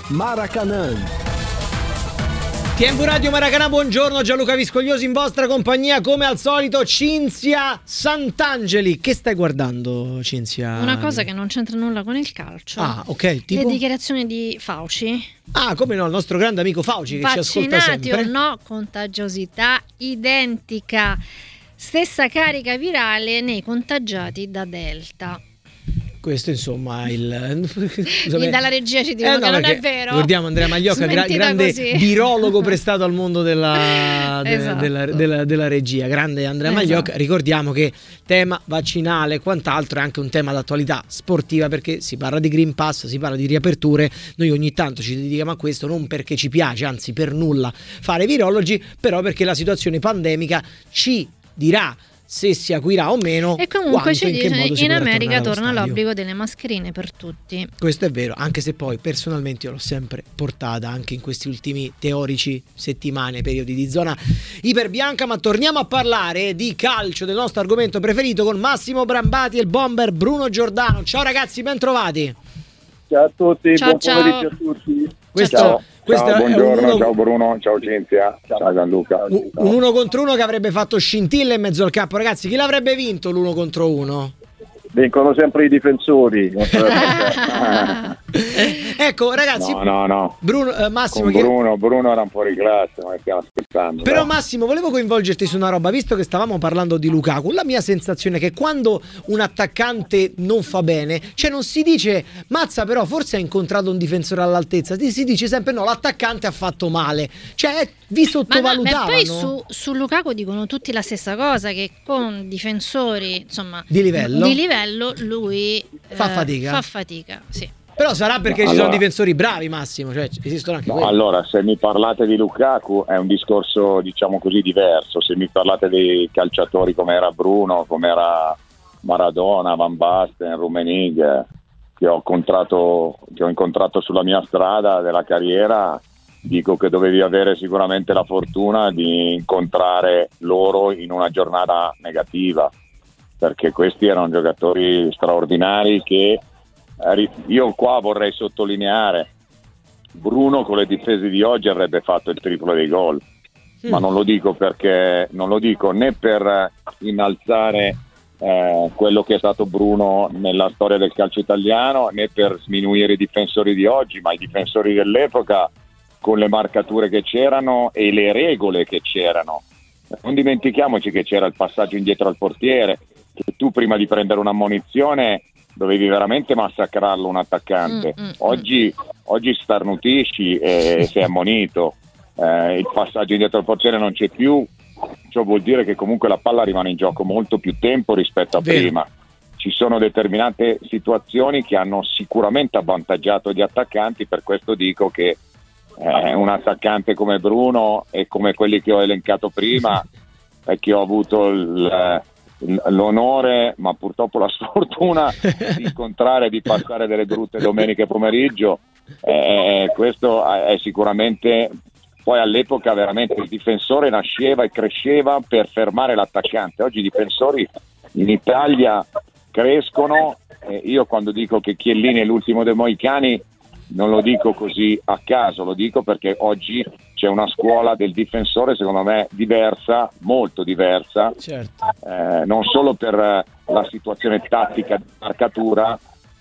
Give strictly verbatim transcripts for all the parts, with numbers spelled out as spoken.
Maracanã. T M V Radio Maracanã, buongiorno, Gianluca Viscogliosi in vostra compagnia come al solito. Cinzia Sant'Angeli, che stai guardando, Cinzia? Una cosa che non c'entra nulla con il calcio. Ah, ok, tipo? Le dichiarazioni di Fauci. Ah, come no, il nostro grande amico Fauci che ci ascolta sempre. Vaccinati o no, contagiosità identica. Stessa carica virale nei contagiati da Delta. Questo insomma il Scusami. Dalla regia ci dicono eh, no, che non è vero. Ricordiamo Andrea Magliocca, gra- grande così. virologo prestato al mondo della, de- esatto. della, della, della regia. Grande Andrea esatto. Magliocca. Ricordiamo che tema vaccinale e quant'altro è anche un tema d'attualità sportiva, perché si parla di Green Pass, si parla di riaperture. Noi ogni tanto ci dedichiamo a questo, non perché ci piace, anzi per nulla fare virologi, però perché la situazione pandemica ci dirà se si acuirà o meno. E comunque ci dice in, in America torna stadio. l'obbligo delle mascherine per tutti. Questo è vero, anche se poi personalmente io l'ho sempre portata anche in questi ultimi teorici settimane, periodi di zona iperbianca. Ma torniamo a parlare di calcio, del nostro argomento preferito, con Massimo Brambati e il bomber Bruno Giordano. Ciao ragazzi, ben trovati. Ciao a tutti, ciao, buon ciao. pomeriggio a tutti. Questo, ciao, questo ciao, buongiorno, uno, ciao Bruno, ciao Cinzia, ciao, ciao Gianluca. Un, un uno contro uno che avrebbe fatto scintille in mezzo al campo. Ragazzi, chi l'avrebbe vinto l'uno contro uno? Vincono sempre i difensori. Ecco ragazzi, no no no Bruno, eh, Massimo Con che... Bruno, Bruno era un fuori classe, ma stiamo aspettando. Però dai. Massimo, volevo coinvolgerti su una roba, visto che stavamo parlando di Lukaku. La mia sensazione è che quando un attaccante non fa bene, cioè non si dice mazza però forse ha incontrato un difensore all'altezza, si dice sempre no, l'attaccante ha fatto male, cioè vi sottovalutavano. Ma, no, ma poi su, su Lukaku dicono tutti la stessa cosa, che con difensori insomma di livello, di livello lui fa eh, fatica fa fatica, sì. Però sarà perché no, ci allora, sono difensori bravi, Massimo, cioè esistono anche no, quelli. Allora, se mi parlate di Lukaku è un discorso, diciamo così, diverso. Se mi parlate di calciatori come era Bruno, come era Maradona, Van Basten, Rummenigge, che ho incontrato, che ho incontrato sulla mia strada della carriera, dico che dovevi avere sicuramente la fortuna di incontrare loro in una giornata negativa, perché questi erano giocatori straordinari che io qua vorrei sottolineare. Bruno con le difese di oggi avrebbe fatto il triplo dei gol, mm. ma non lo dico perché non lo dico né per innalzare eh, quello che è stato Bruno nella storia del calcio italiano, né per sminuire i difensori di oggi, ma i difensori dell'epoca, con le marcature che c'erano e le regole che c'erano. Non dimentichiamoci che c'era il passaggio indietro al portiere, che tu prima di prendere un'ammonizione dovevi veramente massacrarlo un attaccante. Mm, mm, oggi, oggi starnutisci e sei ammonito, eh, il passaggio indietro al portiere non c'è più, ciò vuol dire che comunque la palla rimane in gioco molto più tempo rispetto a Vero. prima. Ci sono determinate situazioni che hanno sicuramente avvantaggiato gli attaccanti, per questo dico che eh, un attaccante come Bruno e come quelli che ho elencato prima e che ho avuto il l'onore, ma purtroppo la sfortuna di incontrare, di passare delle brutte domeniche pomeriggio, eh, questo è sicuramente. Poi all'epoca veramente il difensore nasceva e cresceva per fermare l'attaccante. Oggi i difensori in Italia crescono, eh, io quando dico che Chiellini è l'ultimo dei Mohicani non lo dico così a caso, lo dico perché oggi c'è una scuola del difensore secondo me diversa, molto diversa, certo. eh, non solo per la situazione tattica di marcatura,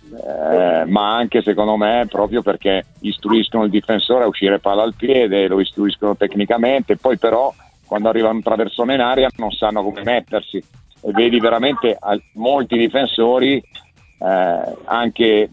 eh, ma anche secondo me proprio perché istruiscono il difensore a uscire palla al piede, lo istruiscono tecnicamente, poi però quando arriva un traversone in aria non sanno come mettersi, e vedi veramente molti difensori eh, anche eh,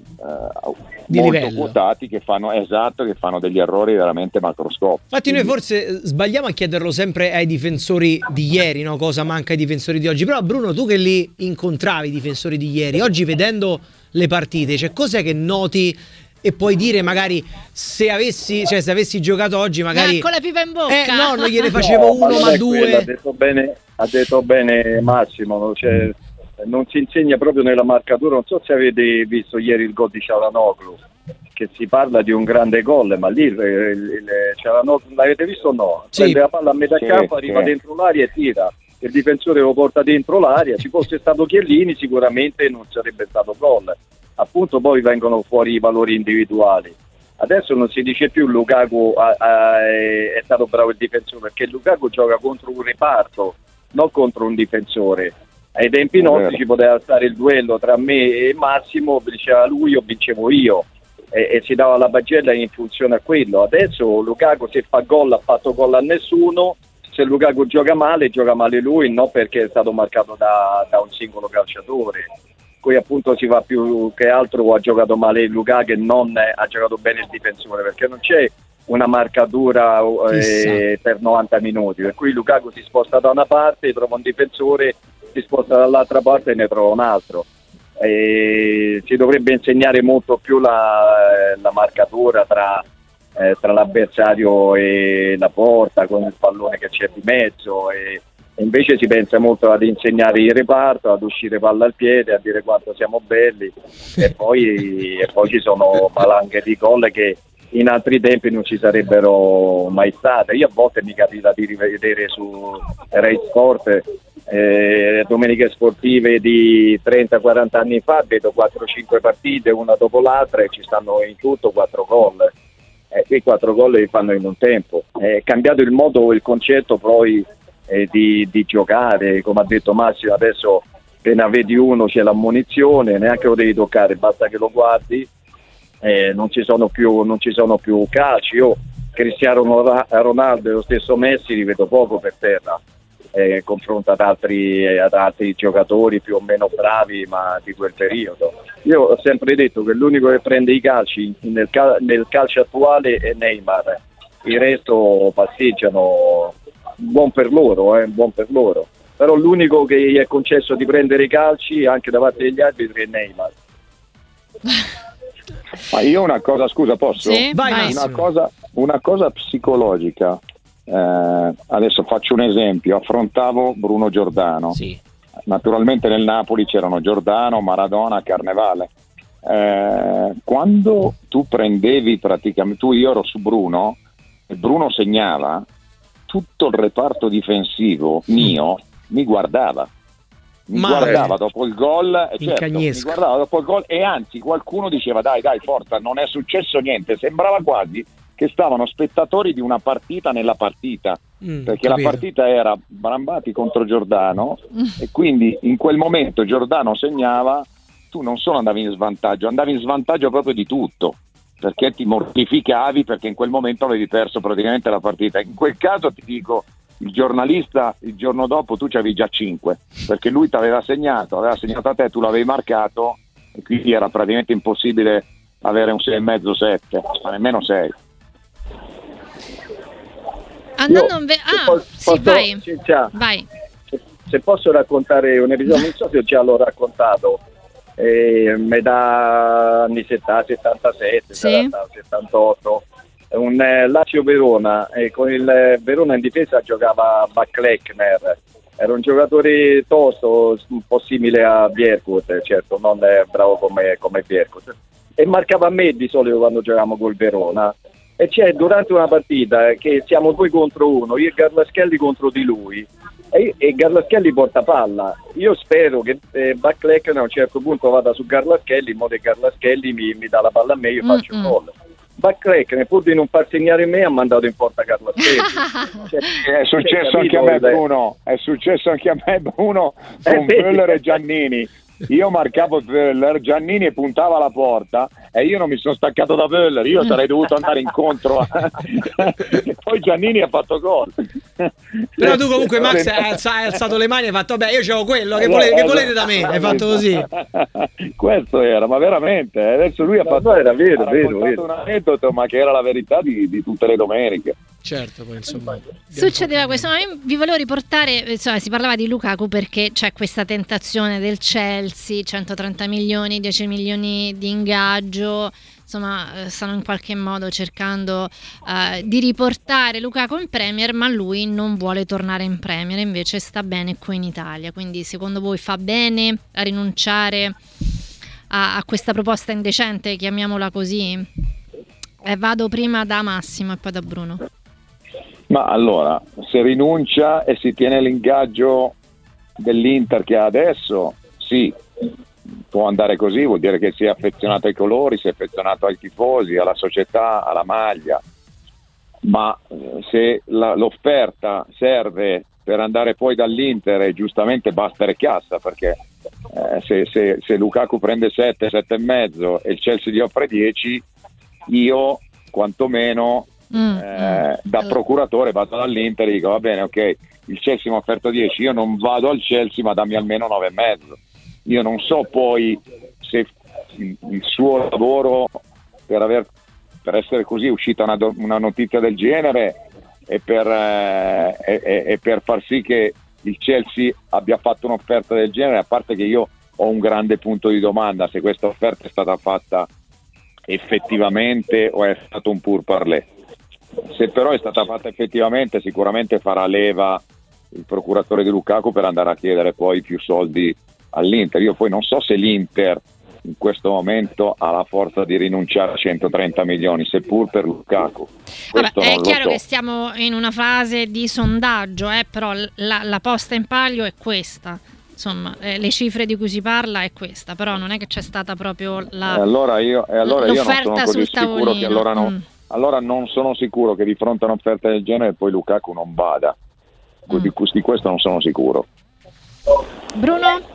di molto livello. quotati che fanno esatto che fanno degli errori veramente macroscopici. Infatti noi forse sbagliamo a chiederlo sempre ai difensori di ieri, no? Cosa manca ai difensori di oggi. Però Bruno, tu che li incontravi i difensori di ieri, oggi vedendo le partite, cioè cos'è che noti e puoi dire magari se avessi, cioè se avessi giocato oggi magari ah, con la pipa in bocca, eh no, non gliene facevo no, uno ma, ma due. Ha detto bene, ha detto bene Massimo, cioè, non si insegna proprio nella marcatura. Non so se avete visto ieri il gol di Çalhanoğlu, che si parla di un grande gol, ma lì il, il, il Çalhanoğlu, l'avete visto o no? Sì. Prende la palla a metà Sì, campo, arriva sì. dentro l'aria e tira, il difensore lo porta dentro l'aria. Ci fosse stato Chiellini sicuramente non sarebbe stato gol, appunto. Poi vengono fuori i valori individuali. Adesso non si dice più Lukaku ha, ha, è stato bravo il difensore, perché Lukaku gioca contro un reparto, non contro un difensore. Ai tempi nostri ci poteva stare il duello tra me e Massimo, vinceva lui o vincevo io, e, e si dava la pagella in funzione a quello. Adesso Lukaku, se fa gol, ha fatto gol a nessuno. Se Lukaku gioca male, gioca male lui, non perché è stato marcato da, da un singolo calciatore. Qui appunto si va più che altro, ha giocato male Lukaku e non ha giocato bene il difensore, perché non c'è una marcatura eh, per novanta minuti, per cui Lukaku si sposta da una parte, trova un difensore, si sposta dall'altra parte e ne trova un altro. E si dovrebbe insegnare molto più la, la marcatura tra Eh, tra l'avversario e la porta, con il pallone che c'è di mezzo, e, e invece si pensa molto ad insegnare il reparto, ad uscire palla al piede, a dire quanto siamo belli, e poi, e poi ci sono valanghe di gol che in altri tempi non ci sarebbero mai state. Io a volte mi capita di rivedere su Rai Sport eh, domeniche sportive di trenta quaranta anni fa, vedo quattro cinque partite una dopo l'altra e ci stanno in tutto quattro gol. Eh, quei quattro gol li fanno in un tempo. È cambiato il modo, il concetto poi eh, di, di giocare, come ha detto Massimo. Adesso appena vedi uno c'è l'ammonizione, neanche lo devi toccare, basta che lo guardi. Eh, non ci sono più non ci sono più calci. Io Cristiano Ronaldo e lo stesso Messi li vedo poco per terra, eh, confronto ad altri, ad altri giocatori più o meno bravi, ma di quel periodo. Io ho sempre detto che l'unico che prende i calci nel, cal- nel calcio attuale è Neymar, il resto passeggiano, buon per loro, eh, buon per loro. Però l'unico che gli è concesso di prendere i calci anche davanti agli arbitri è Neymar. Ma io una cosa, scusa, posso? Sì, vai. Una cosa, una cosa psicologica. Eh, adesso faccio un esempio. Affrontavo Bruno Giordano. Sì. Naturalmente nel Napoli c'erano Giordano, Maradona, Carnevale. Eh, quando tu prendevi praticamente, tu io ero su Bruno e Bruno segnava, tutto il reparto difensivo mio mi guardava. Mi Ma guardava eh, dopo il gol, eh, certo, mi guardava dopo il gol e anzi qualcuno diceva dai dai forza, non è successo niente, sembrava quasi che stavano spettatori di una partita nella partita, mm, perché capito. La partita era Brambati contro Giordano mm. e quindi in quel momento Giordano segnava, tu non solo andavi in svantaggio, andavi in svantaggio proprio di tutto, perché ti mortificavi, perché in quel momento avevi perso praticamente la partita. In quel caso ti dico, il giornalista il giorno dopo tu ci avevi già cinque, perché lui ti aveva segnato, aveva segnato a te, tu l'avevi marcato e quindi era praticamente impossibile avere un sei e mezzo sette, ma nemmeno sei. Andando in ve- ah, posso, sì, posso, vai. Sì, già. vai. Se, se posso raccontare un episodio, non so se già l'ho raccontato, eh, metà anni settanta, settantasette, sì. settantotto, un eh, Lazio Verona, e con il eh, Verona in difesa giocava Backlechner, era un giocatore tosto, un po' simile a Bierkut, certo non è bravo come, come Bierkut, e marcava a me di solito quando giocavamo col Verona. E c'è durante una partita che siamo due contro uno, io e Garlaschelli contro di lui, e, e Garlaschelli porta palla. Io spero che eh, Backlechner a un certo punto vada su Garlaschelli in modo che Garlaschelli mi, mi dà la palla a me e io faccio un gol. Backlechner, pur di non far segnare me, ha mandato in porta Garlaschelli. Cioè, è successo anche a me, Bruno, è successo anche a me, Bruno, con Böller e Giannini. Io marcavo Böller, Giannini puntava alla porta e io non mi sono staccato da Böller, io sarei dovuto andare incontro e poi Giannini ha fatto gol. Però tu comunque Max hai alzato, hai alzato le mani e hai fatto vabbè io c'avevo quello, che volete, che volete da me? Hai fatto così. Questo era, ma veramente, adesso lui ha fatto era vero, ha vero, vero. un aneddoto, ma che era la verità di, di tutte le domeniche. Certo, poi insomma succedeva questo, ma io vi volevo riportare, insomma, si parlava di Lukaku perché c'è questa tentazione del Chelsea, centotrenta milioni, dieci milioni di ingaggio, insomma stanno in qualche modo cercando uh, di riportare Lukaku in Premier, ma lui non vuole tornare in Premier, invece sta bene qui in Italia. Quindi secondo voi fa bene a rinunciare a, a questa proposta indecente, chiamiamola così? Eh, vado prima da Massimo e poi da Bruno. Ma allora, se rinuncia e si tiene l'ingaggio dell'Inter che ha adesso, sì, può andare così, vuol dire che si è affezionato ai colori, si è affezionato ai tifosi, alla società, alla maglia, ma se la, l'offerta serve per andare poi dall'Inter e giustamente basta cassa, perché eh, se, se, se Lukaku prende sette, sette e mezzo e il Chelsea gli offre dieci, io quantomeno mm. eh, da procuratore vado dall'Inter e dico va bene, ok, il Chelsea mi ha offerto dieci, io non vado al Chelsea ma dammi almeno nove e mezzo. Io non so poi se il suo lavoro per aver per essere così uscita una, una notizia del genere e per, eh, e, e per far sì che il Chelsea abbia fatto un'offerta del genere, a parte che io ho un grande punto di domanda se questa offerta è stata fatta effettivamente o è stato un pourparlers. Se però è stata fatta effettivamente, sicuramente farà leva il procuratore di Lukaku per andare a chiedere poi più soldi all'Inter. Io poi non so se l'Inter in questo momento ha la forza di rinunciare a centotrenta milioni, seppur per Lukaku. Vabbè, è chiaro so. che stiamo in una fase di sondaggio, eh, però la, la posta in palio è questa. Insomma, eh, le cifre di cui si parla è questa, però non è che c'è stata proprio la e allora io, e allora io non sono così sicuro tavolino. che allora non, mm. allora non sono sicuro che di fronte a un'offerta del genere poi Lukaku non vada. Mm. Di, di questo non sono sicuro. Bruno?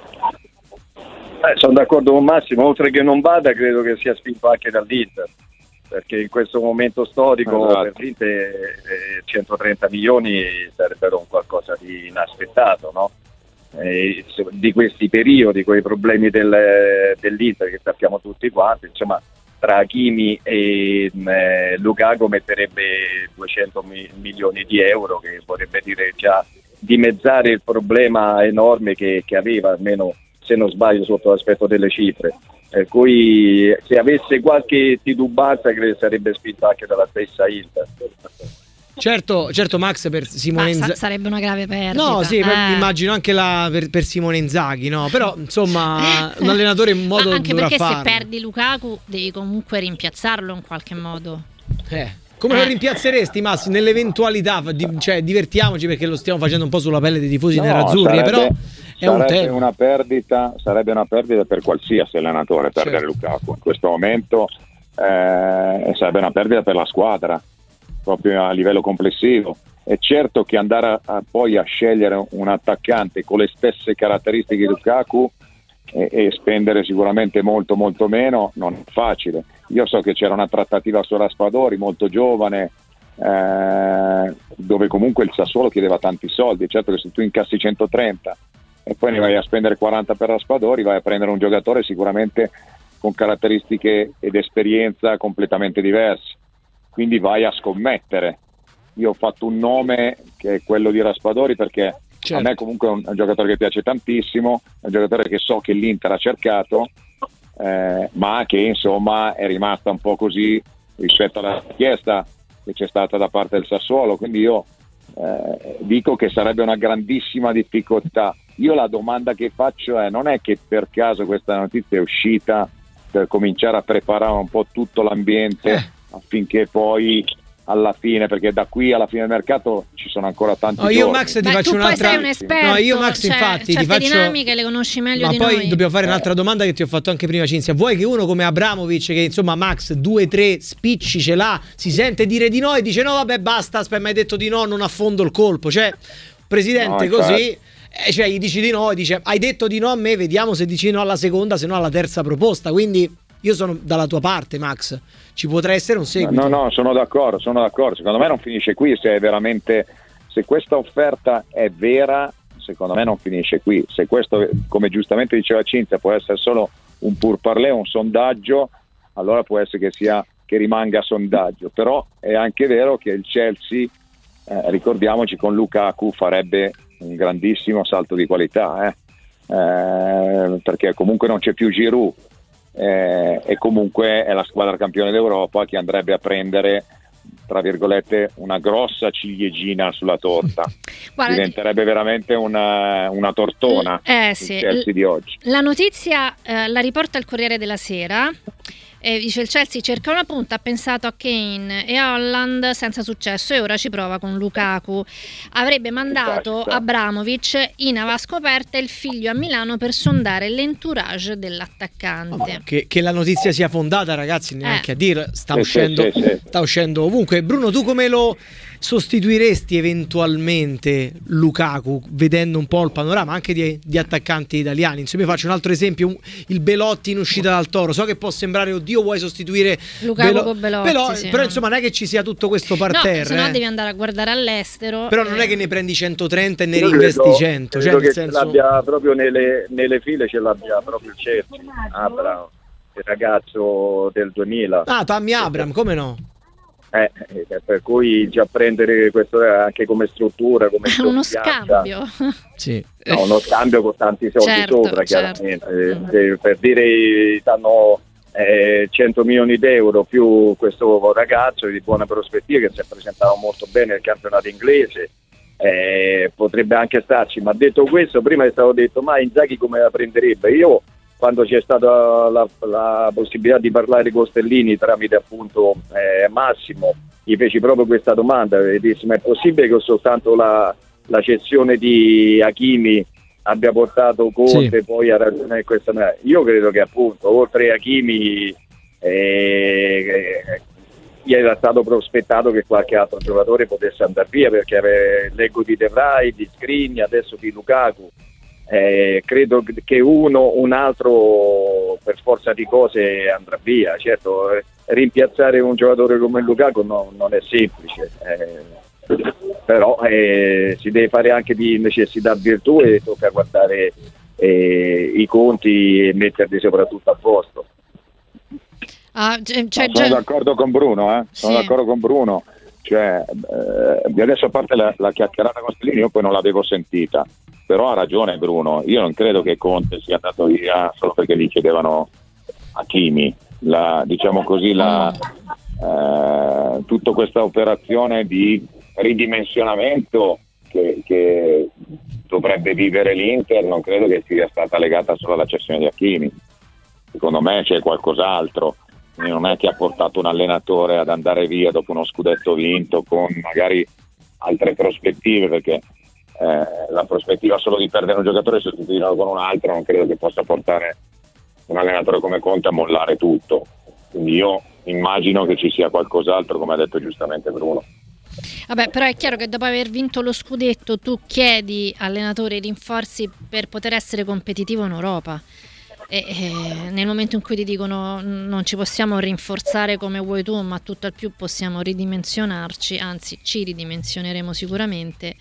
Eh, sono d'accordo con Massimo, oltre che non vada credo che sia spinto anche dall'Inter, perché in questo momento storico esatto. per l'Inter eh, centotrenta milioni sarebbero un qualcosa di inaspettato, no? Eh, di questi periodi, quei problemi del, dell'Inter che sappiamo tutti quanti, insomma tra Hakimi e eh, Lukaku metterebbe duecento milioni di euro, che vorrebbe dire già dimezzare il problema enorme che, che aveva, almeno se non sbaglio sotto l'aspetto delle cifre, per cui se avesse qualche titubanza credo sarebbe spinto anche dalla stessa Inter. Certo, certo Max, per Simone Inzaghi sa- sarebbe una grave perdita. No, sì, eh. immagino anche la per, per Simone Inzaghi, no? Però insomma un allenatore in modo anche dovrà perché farlo. Se perdi Lukaku devi comunque rimpiazzarlo in qualche modo. Eh Come lo rimpiazzeresti, Massi, nell'eventualità? Di, cioè, divertiamoci perché lo stiamo facendo un po' sulla pelle dei tifosi no, nerazzurri, sarebbe, però è un sarebbe tema. Una perdita, sarebbe una perdita per qualsiasi allenatore perdere certo. Lukaku. In questo momento eh, sarebbe una perdita per la squadra, proprio a livello complessivo. È certo che andare a, a poi a scegliere un attaccante con le stesse caratteristiche di Lukaku e, e spendere sicuramente molto molto meno non è facile. Io so che c'era una trattativa su Raspadori molto giovane, eh, dove comunque il Sassuolo chiedeva tanti soldi. Certo che se tu incassi centotrenta e poi ne vai a spendere quaranta per Raspadori, vai a prendere un giocatore sicuramente con caratteristiche ed esperienza completamente diverse, quindi vai a scommettere. Io ho fatto un nome che è quello di Raspadori perché certo. a me comunque è un, un giocatore che piace tantissimo, è un giocatore che so che l'Inter ha cercato, eh, ma che insomma è rimasta un po' così rispetto alla richiesta che c'è stata da parte del Sassuolo, quindi io eh, dico che sarebbe una grandissima difficoltà. Io la domanda che faccio è: non è che per caso questa notizia è uscita per cominciare a preparare un po' tutto l'ambiente eh. affinché poi alla fine, perché da qui alla fine del mercato ci sono ancora tanti no, io giorni. Max ti Beh, faccio tu un'altra poi sei un esperto, no io Max cioè, infatti certe ti faccio dinamiche le conosci meglio ma di poi noi. dobbiamo fare un'altra domanda che ti ho fatto anche prima, Cinzia. Vuoi che uno come Abramovic, che insomma Max due tre spicci ce l'ha, si sente dire di no e dice no vabbè basta, aspetta, mi hai detto di no, non affondo il colpo, cioè presidente no, così eh, cioè gli dici di no e dice hai detto di no a me, vediamo se dici no alla seconda, se no alla terza proposta. Quindi io sono dalla tua parte, Max, ci potrà essere un seguito. No, no, sono d'accordo, sono d'accordo. Secondo me non finisce qui, se è veramente, se questa offerta è vera, secondo me non finisce qui. Se questo, come giustamente diceva Cinzia, può essere solo un pourparlers, un sondaggio, allora può essere che sia che rimanga sondaggio. Però è anche vero che il Chelsea, eh, ricordiamoci, con Lukaku farebbe un grandissimo salto di qualità, eh? Eh, perché comunque non c'è più Giroud. Eh, e comunque è la squadra campione d'Europa che andrebbe a prendere tra virgolette una grossa ciliegina sulla torta. Guarda, diventerebbe veramente una, una tortona eh, sì. il Chelsea di oggi. La notizia eh, la riporta il Corriere della Sera. E dice il Chelsea cerca una punta, ha pensato a Kane e a Holland senza successo e ora ci prova con Lukaku. Avrebbe mandato Abramovic in avascoperta il figlio a Milano per sondare l'entourage dell'attaccante. Oh, che, che la notizia sia fondata, ragazzi, neanche eh. a dire, sta sì, uscendo sì, sì. sta uscendo ovunque. Bruno, tu come lo sostituiresti eventualmente Lukaku, vedendo un po' il panorama anche di, di attaccanti italiani? Insomma, io faccio un altro esempio, un, il Belotti in uscita dal Toro. So che può sembrare, oddio, vuoi sostituire Lukaku Belo- con Belotti, però, sì, però no. insomma non è che ci sia tutto questo parterre, no, se no eh. devi andare a guardare all'estero. Però non eh. è che ne prendi centotrenta e ne Io reinvesti credo- cento, credo cioè nel che senso... ce l'abbia proprio nelle, nelle file, ce l'abbia proprio il Chelsea. Abraham, il ragazzo del duemila. Ah, Tammy Abraham, come no? Eh, eh, per cui già prendere questo anche come struttura, come uno sottopianta. scambio. Sì. No, uno scambio con tanti soldi Certo, sopra, certo. chiaramente. Eh, per dire, danno eh, cento milioni d'euro più questo ragazzo di buone prospettive che si è presentato molto bene nel campionato inglese. Eh, potrebbe anche starci, ma detto questo, prima è stato detto: ma Inzaghi come la prenderebbe? Io, quando c'è stata la, la possibilità di parlare con Stellini tramite appunto eh, Massimo, gli feci proprio questa domanda e dissi: ma è possibile che soltanto la, la cessione di Hakimi abbia portato Conte Sì. poi a ragionare in questa maniera? Io credo che appunto oltre a Hakimi eh, gli era stato prospettato che qualche altro giocatore potesse andare via, perché ave- leggo di De Vrij, di Skriniar, adesso di Lukaku. Eh, credo che uno un altro per forza di cose andrà via. Certo, eh, rimpiazzare un giocatore come Lukaku no, non è semplice, eh, però eh, si deve fare anche di necessità virtù e tocca guardare eh, i conti e metterli soprattutto a posto. Ah, cioè, cioè, No, sono già- d'accordo con Bruno, eh? sono Sì. d'accordo con Bruno. Cioè, eh, adesso a parte la, la chiacchierata con Stellini, io poi non l'avevo sentita, però ha ragione Bruno. Io non credo che Conte sia andato via solo perché gli chiedevano Hakimi. La, diciamo così, la, eh, tutta questa operazione di ridimensionamento che, che dovrebbe vivere l'Inter non credo che sia stata legata solo alla cessione di Hakimi. Secondo me c'è qualcos'altro. Non è che ha portato un allenatore ad andare via dopo uno scudetto vinto con magari altre prospettive, perché eh, la prospettiva solo di perdere un giocatore e sostituirlo con un altro non credo che possa portare un allenatore come Conte a mollare tutto. Quindi io immagino che ci sia qualcos'altro, come ha detto giustamente Bruno. Vabbè, però è chiaro che dopo aver vinto lo scudetto tu chiedi allenatore rinforzi per poter essere competitivo in Europa. E, e nel momento in cui ti dicono non ci possiamo rinforzare come vuoi tu, ma tutto al più possiamo ridimensionarci, anzi ci ridimensioneremo sicuramente,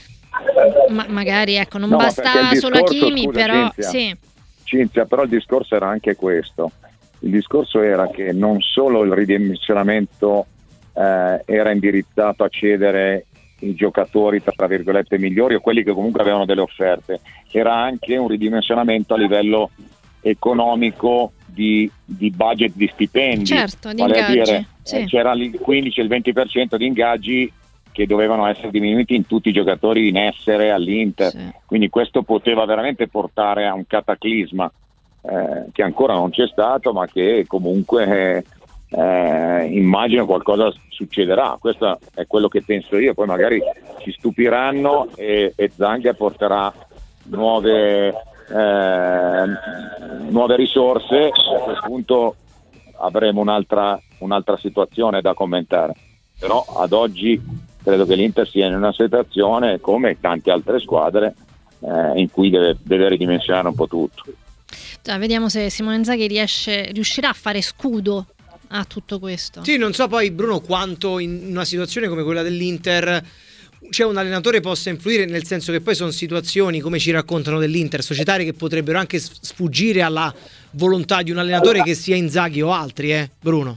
ma magari ecco non No, basta solo Hakimi, scusa, però Cinzia, sì. Cinzia, però il discorso era anche questo. Il discorso era che non solo il ridimensionamento eh, era indirizzato a cedere i giocatori tra virgolette migliori o quelli che comunque avevano delle offerte, era anche un ridimensionamento a livello economico di, di budget di stipendi, Certo, di vale a ingaggi, dire, sì. eh, c'era il quindici e il venti per cento di ingaggi che dovevano essere diminuiti in tutti i giocatori in essere all'Inter, Sì. quindi questo poteva veramente portare a un cataclisma eh, che ancora non c'è stato, ma che comunque eh, eh, immagino qualcosa succederà. Questo è quello che penso io, poi magari ci stupiranno e, e Zanga porterà nuove Eh, nuove risorse e a quel punto avremo un'altra, un'altra situazione da commentare, però ad oggi credo che l'Inter sia in una situazione come tante altre squadre eh, in cui deve, deve ridimensionare un po' tutto. Già, vediamo se Simone Inzaghi riesce, riuscirà a fare scudo a tutto questo. Sì, non so poi Bruno quanto in una situazione come quella dell'Inter c'è un allenatore possa influire, nel senso che poi sono situazioni, come ci raccontano dell'Inter, societarie che potrebbero anche sfuggire alla volontà di un allenatore che sia Inzaghi o altri, eh Bruno?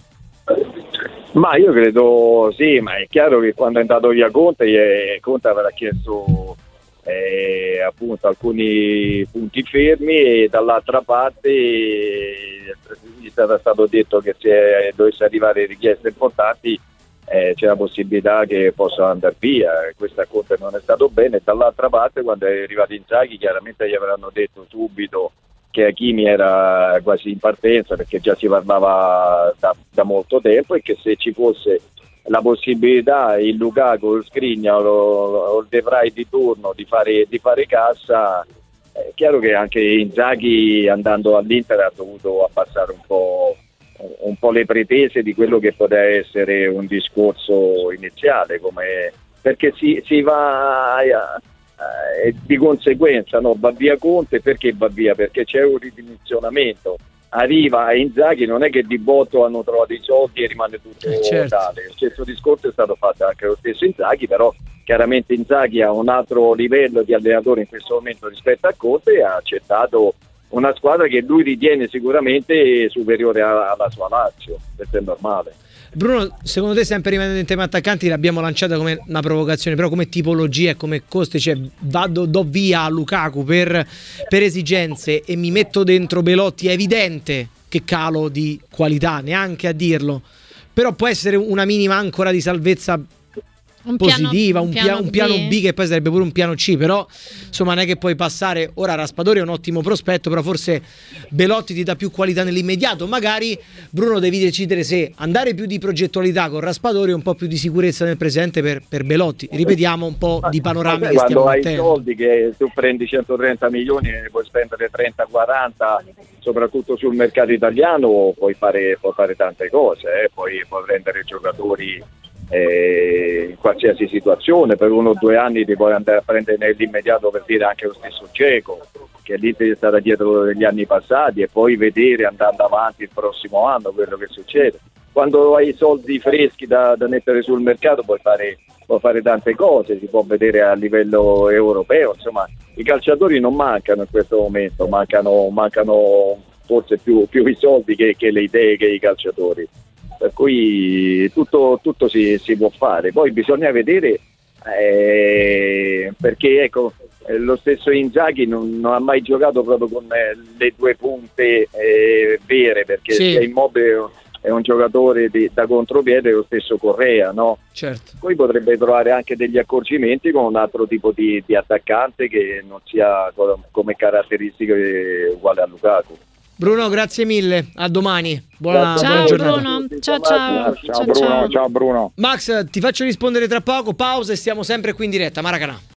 Ma io credo sì, ma è chiaro che quando è andato via Conte, eh, Conte avrà chiesto eh, appunto alcuni punti fermi e dall'altra parte eh, gli è stato detto che se dovesse arrivare richieste importanti Eh, c'è la possibilità che possa andare via. Questo a Conte non è stato bene. Dall'altra parte, quando è arrivato Inzaghi, chiaramente gli avranno detto subito che Hakimi era quasi in partenza, perché già si parlava da, da molto tempo, e che se ci fosse la possibilità, il Lukaku, il Skriniar o il De Vrij di turno di fare, di fare cassa, è chiaro che anche Inzaghi, andando all'Inter, ha dovuto abbassare un po', un po' le pretese di quello che poteva essere un discorso iniziale, come, perché si, si va eh, di conseguenza, no? Va via Conte. Perché va via? Perché c'è un ridimensionamento. Arriva a Inzaghi, non è che di botto hanno trovato i soldi e rimane tutto eh certo. tale. Il stesso discorso è stato fatto anche lo stesso Inzaghi, però chiaramente Inzaghi ha un altro livello di allenatore in questo momento rispetto a Conte, e ha accettato una squadra che lui ritiene sicuramente superiore alla sua Lazio. Questo è normale. Bruno, secondo te, sempre rimanendo in tema attaccanti, l'abbiamo lanciata come una provocazione, però come tipologia e come coste, cioè vado, do via a Lukaku per, per esigenze e mi metto dentro Belotti, è evidente che calo di qualità, neanche a dirlo, però può essere una minima ancora di salvezza un positiva, piano, un, piano, un piano B. B che poi sarebbe pure un piano C, però insomma non è che puoi passare. Ora Raspadori è un ottimo prospetto, però forse Belotti ti dà più qualità nell'immediato. Magari Bruno devi decidere se andare più di progettualità con Raspadori o un po' più di sicurezza nel presente per, per Belotti. Ripetiamo un po' di panorami che stiamo mettendo. Quando hai soldi che tu prendi centotrenta milioni e puoi spendere trenta quaranta, soprattutto sul mercato italiano, puoi fare, puoi fare tante cose, eh? Puoi, puoi prendere giocatori Eh, in qualsiasi situazione. Per uno o due anni ti puoi andare a prendere nell'immediato, per dire, anche lo stesso Dzeko, che l'Inter è stata dietro negli anni passati, e poi vedere andando avanti il prossimo anno quello che succede. Quando hai soldi freschi da, da mettere sul mercato puoi fare, puoi fare tante cose, si può vedere a livello europeo. Insomma, i calciatori non mancano in questo momento, mancano, mancano forse più, più i soldi che, che le idee, che i calciatori. Per cui tutto, tutto si, si può fare, poi bisogna vedere, eh, perché ecco, eh, lo stesso Inzaghi non, non ha mai giocato proprio con eh, le due punte eh, vere, perché sì. sia Immobile è un giocatore di, da contropiede, lo stesso Correa, no? Certo. Poi potrebbe trovare anche degli accorgimenti con un altro tipo di, di attaccante che non sia come caratteristiche uguale a Lukaku. Bruno, grazie mille, a domani. Buona, ciao buona giornata. Bruno, ciao ciao. Ciao Bruno, ciao Bruno. Max, ti faccio rispondere tra poco, pausa e stiamo sempre qui in diretta. Maracanã.